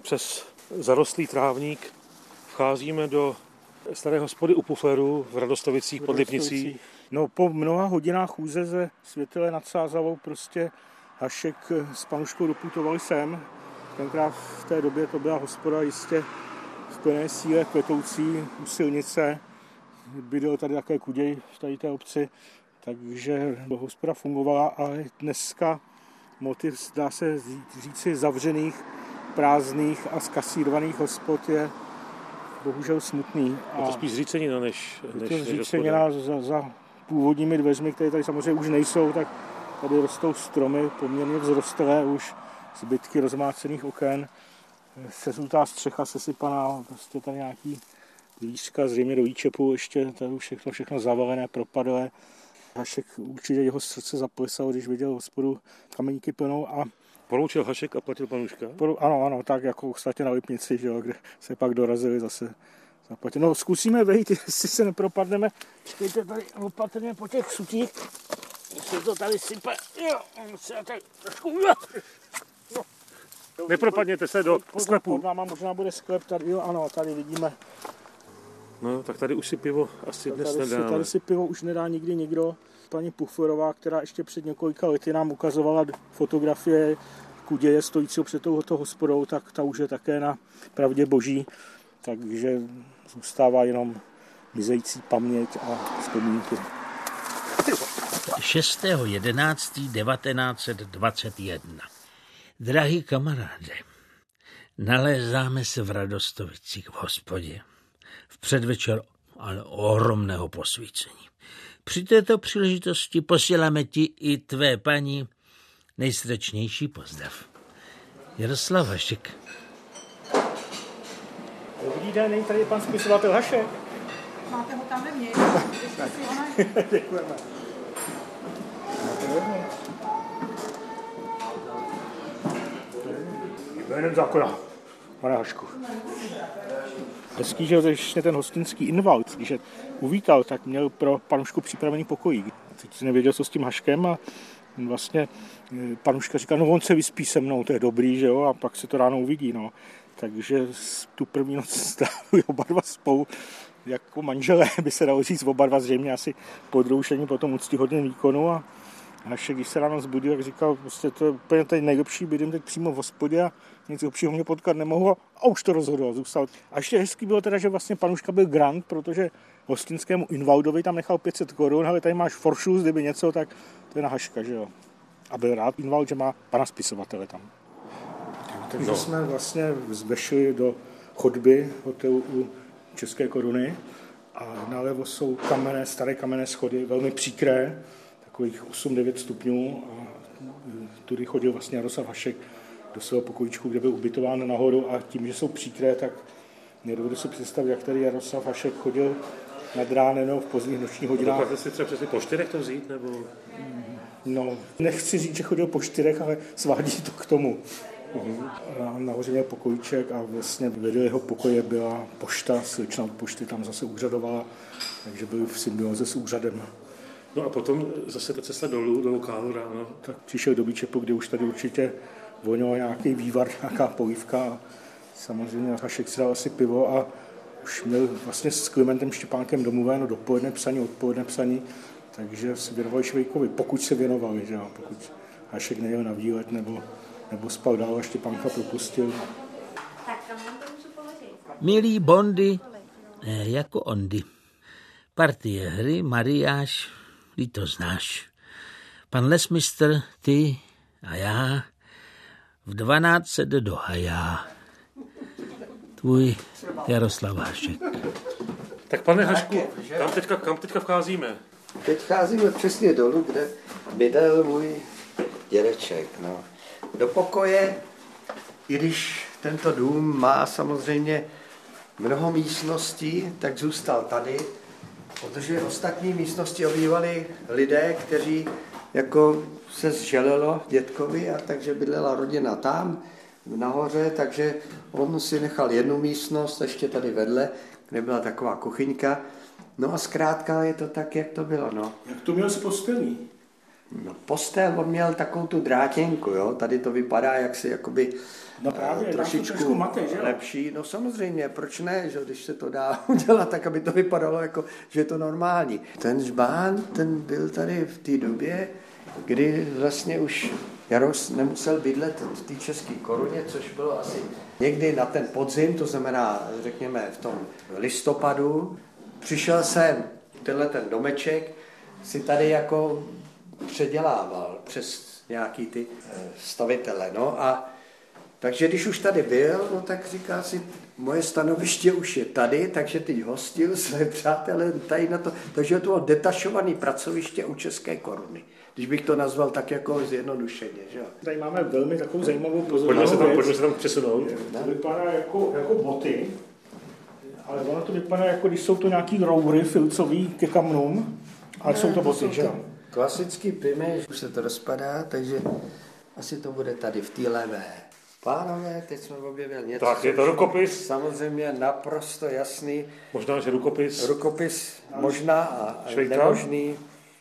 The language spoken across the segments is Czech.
Přes zarostlý trávník vcházíme do staré hospody u Pufleru v Radostovicích pod Lipnicí. No, po mnoha hodinách chůze ze Světile nad Sázavou prostě Hašek s Panuškou doputovali sem. Tenkrát v té době to byla hospoda jistě v plné síle kvetoucí u silnice. Bydlel tady také Kuděj v tady té obci, takže hospoda fungovala, ale dneska motiv, dá se říci, zavřených, prázdných a zkasírovaných hospod je bohužel smutný. Je to spíš zřícenina než zřícenina za původními dveřmi, které tady samozřejmě už nejsou, tak tady rostou stromy poměrně vzrostlé, už zbytky rozmácených oken, sesutá střecha sesypaná, prostě tady nějaký dvířka, zřejmě do výčepu ještě, tady už všechno zavalené, propadlé. Hašek určitě jeho srdce zaplesalo, když viděl hospodu kameníky plnou a poroučil Hašek a platil Panuška? Ano, tak jako ostatně na Lipnici, že jo, kde se pak dorazili zase zaplatit. No, zkusíme vejít, jestli se nepropadneme. Čekejte tady opatrně po těch sutích. Se to tady sype. Jo, se tak trošku... No. Nepropadněte se do sklepu. Pod náma možná bude sklep, tady, jo, ano, tady vidíme. No, tak tady už si pivo asi dnes nedá. Tady si pivo už nedá nikdy nikdo. Paní Puflerová, která ještě před několika lety nám ukazovala fotografie Kuděje stojícího před touto hospodou, tak ta už je také na pravdě boží. Takže zůstává jenom mizející paměť a vzpomínky. 6.11.1921. Drahý kamaráde, nalézáme se v Radostovicích v hospodě. V předvečer ale ohromného posvícení. Při této příležitosti posíláme ti i tvé paní nejsrdečnější pozdrav. Jaroslav Hašek. Dobrý den, není tady pan spisovatel Hašek? Máte ho tam vevnitř. Děkujeme. Jménem zákona, pane Hašku. Hezký, že ještě ten hostinský Invald, když je uvítal, tak měl pro Panušku připravený pokojík. Teď nevěděl, co s tím Haškem a vlastně Panuška říká, no on se vyspí se mnou, to je dobrý, že jo, a pak se to ráno uvidí, no. Takže tu první noc strávili oba dva spolu jako manželé, by se dalo říct, oba dva zřejmě asi podroušení po tom úctyhodném výkonu a Hašek, když se ráno zbudil, tak říkal, prostě to je úplně tady nejlepší, bydím teď přímo v hospodě a nic lepšího mě potkat nemohu a už to rozhodl, zůstal. A ještě hezký bylo teda, že vlastně Panuška byl grant, protože hostinskému Invaldovi tam nechal 500 korun, ale tady máš foršus, kdyby něco, tak to je na Haška, že jo. A byl rád Invald, že má pana spisovatele tam. Takže jsme vlastně vešli do chodby hotelu u České Koruny a nalevo jsou staré kamenné schody, velmi příkré, takových 8-9 stupňů a tudy chodil vlastně Jaroslav Hašek do svého pokojíčku, kde byl ubytován nahoru a tím, že jsou příkré, tak nedovedu si představit, jak tady Jaroslav Hašek chodil nad ránem v pozdních nočních hodinách. Dokážete si třeba přesně po 4 to vzít, nebo? No, nechci říct, že chodil po 4, ale svádí to k tomu. Nahoře měl pokojíček a vlastně vedle jeho pokoje byla pošta, slečna od pošty tam zase úřadovala, takže byl v symbioze s úřadem. No a potom zase ta cesta dolů, do lokálu ráno. Tak přišel do Výčepu, kde už tady určitě vonil nějaký vývar, nějaká polívka a samozřejmě Hašek si dal asi pivo a už měl vlastně s Klementem Štěpánkem domluveno dopoledne psaní, odpoledne psaní, takže se věnovali Švejkovi, pokud se věnovali, že jo, pokud Hašek nejel na výlet nebo spal dál a Štěpánka propustil. Milí bondy, jako ondy. Partie hry, Mariáš, ty to znáš. Pan lesmistr, ty a já v 12 jde do haja. Tvůj Jaroslav Hašek. Tak pane Hašku, kam teďka vcházíme? Teď vcházíme přesně dolů, kde bydlel můj dědeček. No. Do pokoje, i když tento dům má samozřejmě mnoho místností, tak zůstal tady, protože ostatní místnosti obývali lidé, kteří jako se zželelo dětkovi a takže bydlela rodina tam nahoře, takže on si nechal jednu místnost, ještě tady vedle, kde byla taková kuchyňka. No a zkrátka je to tak, jak to bylo. No. Jak to měl s postelí? No, postel, on měl takovou tu drátěnku, jo? Tady to vypadá jaksi jakoby no právě, trošičku mate, že jo? lepší. No samozřejmě, proč ne, že? Když se to dá udělat tak, aby to vypadalo jako, že je to normální. Ten žbán, ten byl tady v té době, kdy vlastně už Jaroš nemusel bydlet v té české koruně, což bylo asi někdy na ten podzim, to znamená, řekněme, v tom listopadu. Přišel jsem, tenhle ten domeček si tady jako předělával přes nějaký ty stavitele. No a takže když už tady byl, no tak říká si, moje stanoviště už je tady, takže teď hostil své přátelé tady na to. Takže to bylo detašované pracoviště u české koruny. Když bych to nazval tak jako zjednodušeně. Že? Tady máme velmi takovou zajímavou pozornost. Pojďme se tam přesunout. To vypadá jako boty, ale ono to vypadá jako, když jsou to nějaký roury filcový ke kamnům, ale jsou to boty, že jo? Klasický pimy, už se to rozpadá, takže asi to bude tady v té levé. Pánové, teď jsme objevili něco. Tak, je to rukopis. Samozřejmě naprosto jasný. Možná, že rukopis. Rukopis možná a Švejka. nemožný.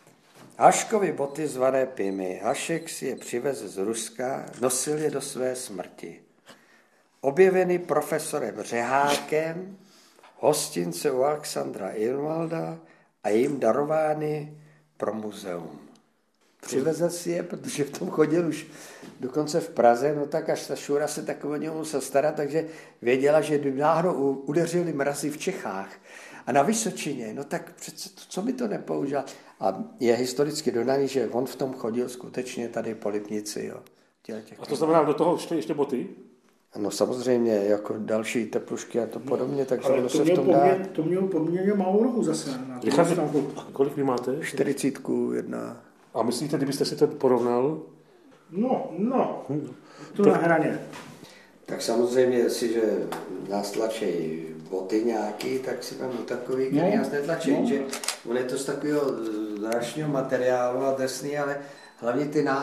Haškovy boty zvané pimy. Hašek si je přivez z Ruska, nosil je do své smrti. Objevený profesorem Řehákem, hostince u Alexandra Irvalda a jim darovány pro muzeum. Přivezl si je, protože v tom chodil už dokonce v Praze, no tak až ta Šura se tak o něho musel starat, takže věděla, že kdyby náhodou udeřili mrazy v Čechách a na Vysočině, no tak přece co by to nepoužil. A je historicky dodaný, že on v tom chodil skutečně tady po Lipnici. Jo. A to znamená do toho ještě boty? No samozřejmě, jako další teplušky a to podobně, takže ale ono se v tom dá. To měl poměrně malou nohu zase. Kolik vy máte? 40 A myslíte, kdybyste si to porovnal? No, to na hraně. Tak samozřejmě, jestliže nás tlačí boty nějaký, tak si vám takový, který nás netlačí, že on je to z takového zvláštního materiálu a drsný, ale hlavně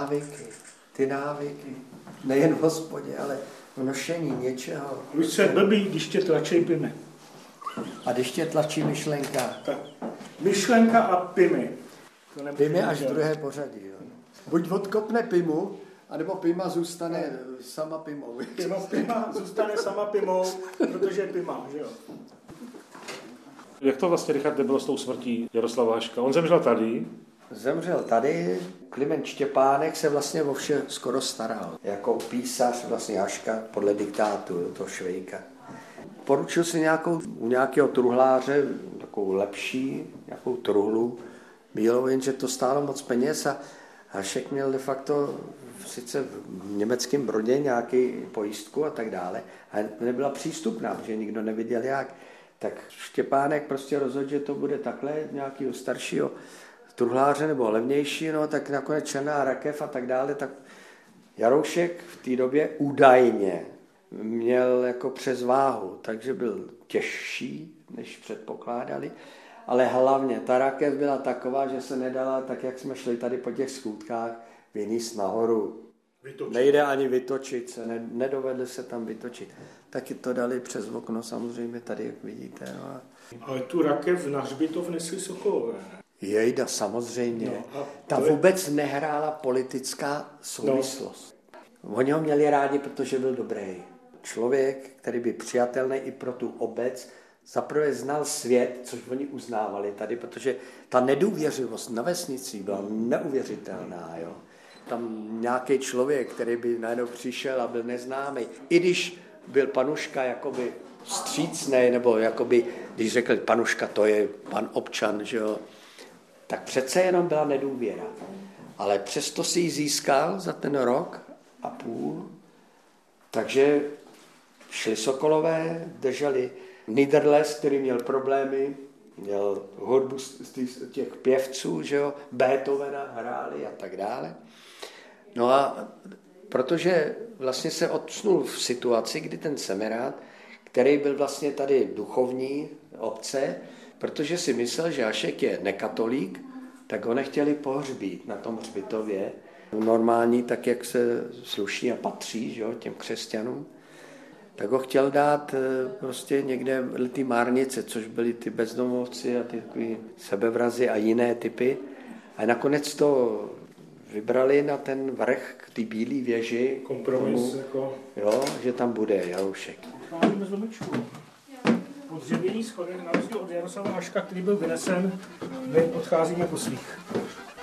ty návyky, nejen v hospodě, ale v nošení něčeho. Víš, co je blbý, když tě tlačí pimy. A když tě tlačí myšlenka? Tak. Myšlenka a pimy. Pimy až v druhé pořadí. Jo. Buď odkopne pimu, anebo pima zůstane sama pimou. Pima zůstane sama pimou, protože je pima, že jo? Jak to vlastně, Richarde, bylo s tou smrtí Jaroslava Haška? On zemřel tady. Zemřel tady. Kliment Štěpánek se vlastně o vše skoro staral. Jako písař vlastně Haška podle diktátu toho Švejka. Poručil si u nějakého truhláře takovou lepší, nějakou truhlu bílou, jenže to stálo moc peněz a Hašek měl de facto sice v německém Brodě nějaký pojistku a tak dále, ale nebyla přístupná, protože nikdo nevěděl jak. Tak Štěpánek prostě rozhodl, že to bude takhle nějakého staršího truhláře nebo levnější, no tak nakonec Černá rakev a tak dále, tak Jaroušek v té době údajně měl jako přezváhu, takže byl těžší, než předpokládali, ale hlavně ta rakev byla taková, že se nedala, tak jak jsme šli tady po těch schůdkách, vyníst nahoru. Nejde ani vytočit, nedovedli se tam vytočit. Taky to dali přes okno, samozřejmě tady, jak vidíte. No. Ale tu rakev na hřbitov nesli Sokolové. Jejda, samozřejmě. No, ta vůbec nehrála politická souvislost. No. Oni ho měli rádi, protože byl dobrý. Člověk, který by přijatelný i pro tu obec, zaprvé znal svět, což oni uznávali tady, protože ta nedůvěřivost na vesnici byla neuvěřitelná. Jo. Tam nějaký člověk, který by najednou přišel a byl neznámý, i když byl Panuška jakoby vstřícnej, nebo jakoby, když řekl Panuška, to je pan občan, že jo, tak přece jenom byla nedůvěra. Ale přesto si ji získal za ten rok a půl, takže šli Sokolové, drželi Niederles, který měl problémy, měl hudbu z těch pěvců, že jo, Beethovena hráli a tak dále. No a protože vlastně se odsunul v situaci, kdy ten Semerád, který byl vlastně tady duchovní obce, protože si myslel, že Hašek je nekatolík, tak ho nechtěli pohřbít na tom hřbitově. Normální, tak jak se sluší a patří, že jo, těm křesťanům. Tak ho chtěl dát prostě někde ty Márnice, což byli ty bezdomovci a ty sebevrazy a jiné typy. A nakonec to vybrali na ten vrch k té bílé věži. Kompromis, jako... Jo, že tam bude Jaroušek. Odcházíme z domečku. Po dřevěných schodech, na rozdíl od Jaroslava Haška, který byl vynesen, my odcházíme po svých.